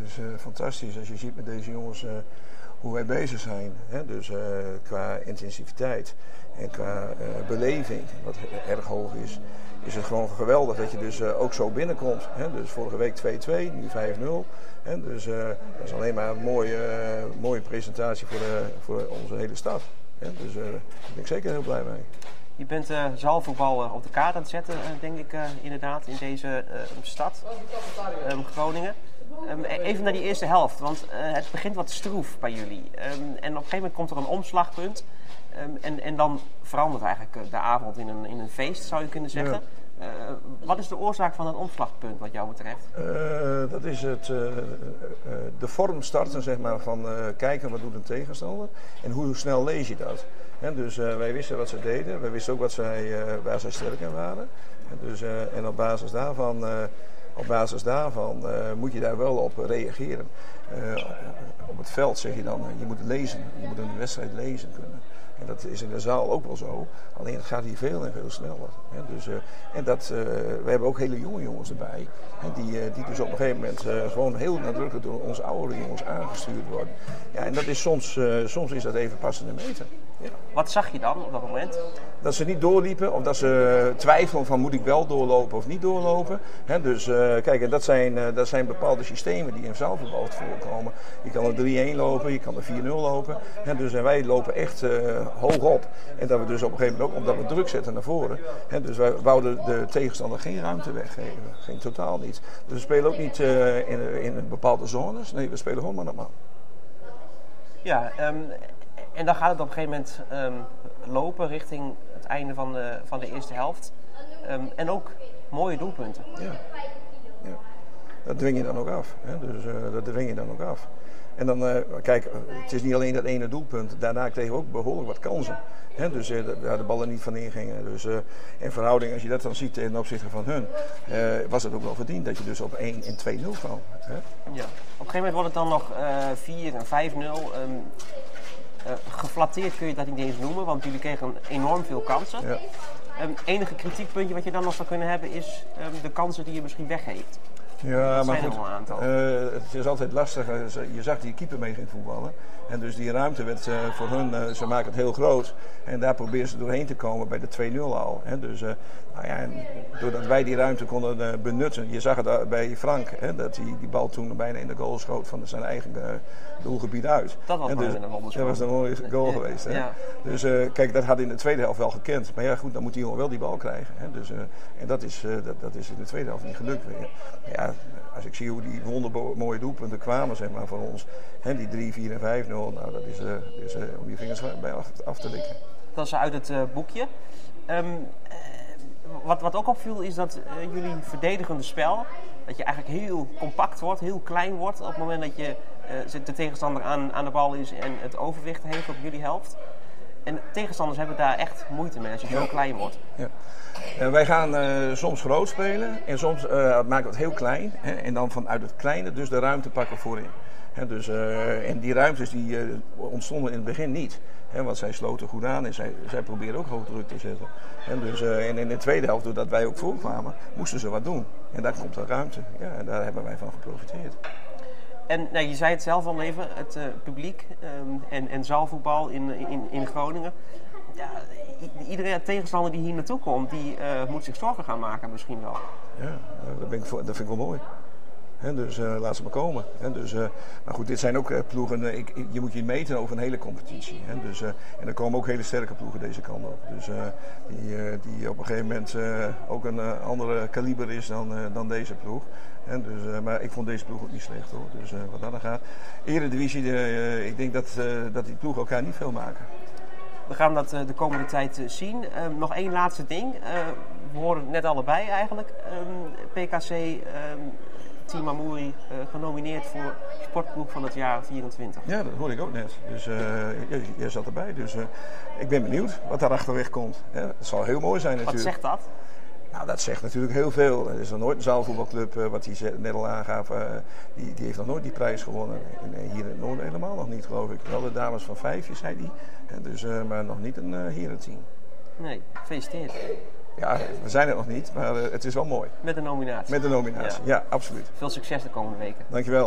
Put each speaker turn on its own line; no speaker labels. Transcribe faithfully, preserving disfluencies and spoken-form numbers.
is uh, fantastisch als je ziet met deze jongens uh, hoe wij bezig zijn. Hè? Dus uh, qua intensiviteit en qua uh, beleving, wat erg hoog is, is het gewoon geweldig dat je dus uh, ook zo binnenkomt. Hè? Dus vorige week twee-twee, nu vijf nul. Hè? Dus uh, dat is alleen maar een mooie, uh, mooie presentatie voor, de, voor onze hele stad. Hè? Dus uh, daar ben ik zeker heel blij mee.
Je bent uh, zaalvoetbal uh, op de kaart aan het zetten, uh, denk ik uh, inderdaad, in deze uh, stad, um, Groningen. Um, even naar die eerste helft, want uh, het begint wat stroef bij jullie. Um, en op een gegeven moment komt er een omslagpunt. Um, en, en dan verandert eigenlijk uh, de avond in een, in een feest, zou je kunnen zeggen. Ja. Uh, wat is de oorzaak van dat omslagpunt wat jou betreft?
Uh, dat is het, uh, uh, de vorm starten zeg maar, van uh, kijken wat doet een tegenstander en hoe snel lees je dat. En dus uh, wij wisten wat ze deden, wij wisten ook wat zij, uh, waar zij sterk in waren. En, dus, uh, en op basis daarvan, uh, op basis daarvan uh, moet je daar wel op reageren. Uh, op het veld zeg je dan, uh, je moet lezen, je moet een wedstrijd lezen kunnen. En dat is in de zaal ook wel zo, alleen het gaat hier veel en veel sneller. Hè. Dus, uh, en dat, uh, we hebben ook hele jonge jongens erbij, hè, die, uh, die dus op een gegeven moment uh, gewoon heel nadrukkelijk door onze oudere jongens aangestuurd worden. Ja, en dat is soms, uh, soms is dat even passende meter. Ja.
Wat zag je dan op dat moment?
Dat ze niet doorliepen of dat ze twijfelen van moet ik wel doorlopen of niet doorlopen. He, dus uh, kijk, en dat zijn, uh, dat zijn bepaalde systemen die in zaalvoetbal voorkomen. Je kan er drie-een lopen, je kan er vier-nul lopen. He, dus en wij lopen echt uh, hoog op. En dat we dus op een gegeven moment ook, omdat we druk zetten naar voren. He, dus wij wouden de tegenstander geen ruimte weggeven. Geen totaal niet. Dus we spelen ook niet uh, in, in bepaalde zones. Nee, we spelen gewoon man op man.
Ja, um, en dan gaat het op een gegeven moment um, lopen richting het einde van de, van de eerste helft. Um, en ook mooie doelpunten.
Ja. Ja. Dat dwing je dan ook af. Hè? Dus uh, dat dwing je dan ook af. En dan, uh, kijk, het is niet alleen dat ene doelpunt. Daarna kregen we ook behoorlijk wat kansen. Hè? Dus uh, waar de ballen niet van ingingen. Dus uh, in verhouding, als je dat dan ziet ten opzichte van hun, uh, was het ook wel verdiend dat je dus op één en twee-nul kwam. Hè?
Ja. Op een gegeven moment wordt het dan nog uh, vier en vijf-nul. Um, Uh, geflatteerd kun je dat niet eens noemen, want jullie kregen enorm veel kansen. Het ja. um, enige kritiekpuntje wat je dan nog zou kunnen hebben is um, de kansen die je misschien weggeeft.
Ja,
dat
maar
zijn
goed,
er wel een aantal.
Uh, het is altijd lastig. Je zag die keeper mee ging voetballen. En dus die ruimte werd uh, voor hun, uh, ze maken het heel groot. En daar proberen ze doorheen te komen bij de twee-nul al. Hè. Dus uh, nou ja, en doordat wij die ruimte konden uh, benutten. Je zag het bij Frank, hè, dat hij die bal toen bijna in de goal schoot van zijn eigen uh, doelgebied uit.
Dat was,
en dus,
een
dat was een mooie goal ja, geweest. Hè. Ja. Dus uh, kijk, dat had in de tweede helft wel gekend. Maar ja goed, dan moet die jongen wel die bal krijgen. Hè. Dus, uh, en dat is, uh, dat, dat is in de tweede helft niet gelukt. Ja, als ik zie hoe die wondermooie doelpunten kwamen zeg maar, van ons. Hè, die drie, vier en vijf-nul. Nou, dat is, uh, is uh, om je vingers bij af, af te likken.
Dat is uit het uh, boekje. Um, uh, wat, wat ook opviel is dat uh, jullie verdedigende spel, dat je eigenlijk heel compact wordt, heel klein wordt op het moment dat je uh, de tegenstander aan, aan de bal is en het overwicht heeft op jullie helft. En tegenstanders hebben daar echt moeite mee als je ja. heel klein wordt.
Ja. Uh, wij gaan uh, soms groot spelen en soms uh, maken we het heel klein. Hè, en dan vanuit het kleine dus de ruimte pakken voorin. Hè, dus, uh, en die ruimtes die uh, ontstonden in het begin niet. Hè, want zij sloten goed aan en zij, zij probeerden ook hoog druk te zetten. Hè, dus, uh, en in de tweede helft, doordat wij ook voorkwamen, moesten ze wat doen. En daar komt de ruimte. Ja, en daar hebben wij van geprofiteerd.
En nou, je zei het zelf al even, het uh, publiek um, en, en zaalvoetbal in, in, in Groningen. Ja, iedere tegenstander die hier naartoe komt, die uh, moet zich zorgen gaan maken misschien wel.
Ja, dat, ben ik, dat vind ik wel mooi. He, dus uh, laat ze maar komen. He, dus, uh, maar goed, dit zijn ook uh, ploegen, uh, ik, ik, je moet je meten over een hele competitie. He, dus, uh, en er komen ook hele sterke ploegen deze kant op. Dus, uh, die, uh, die op een gegeven moment uh, ook een uh, andere kaliber is dan, uh, dan deze ploeg. He, dus, uh, maar ik vond deze ploeg ook niet slecht hoor. Dus uh, wat dat dan gaat. Eredivisie, uh, ik denk dat, uh, dat die ploegen elkaar niet veel maken.
We gaan dat uh, de komende tijd uh, zien. Uh, nog één laatste ding. Uh, we horen het net allebei eigenlijk. Um, P K C... Um, Team Amouri uh, genomineerd voor Sportploeg van het jaar vierentwintig.
Ja, dat hoorde ik ook net. Dus uh, jij, jij zat erbij. Dus uh, ik ben benieuwd wat daar achterweg komt. Ja, het zal heel mooi zijn natuurlijk.
Wat zegt dat?
Nou, dat zegt natuurlijk heel veel. Er is nog nooit een zaalvoetbalclub, uh, wat hij net al aangaf, uh, die, die heeft nog nooit die prijs gewonnen. En, uh, hier in het Noorden helemaal nog niet, geloof ik. Wel de dames van Vijfje, zei hij. Dus, uh, maar nog niet een uh, herenteam.
Nee, gefeliciteerd.
Ja, we zijn er nog niet, maar uh, het is wel mooi.
Met een nominatie.
Met een nominatie, ja, ja absoluut.
Veel succes de komende weken.
Dankjewel.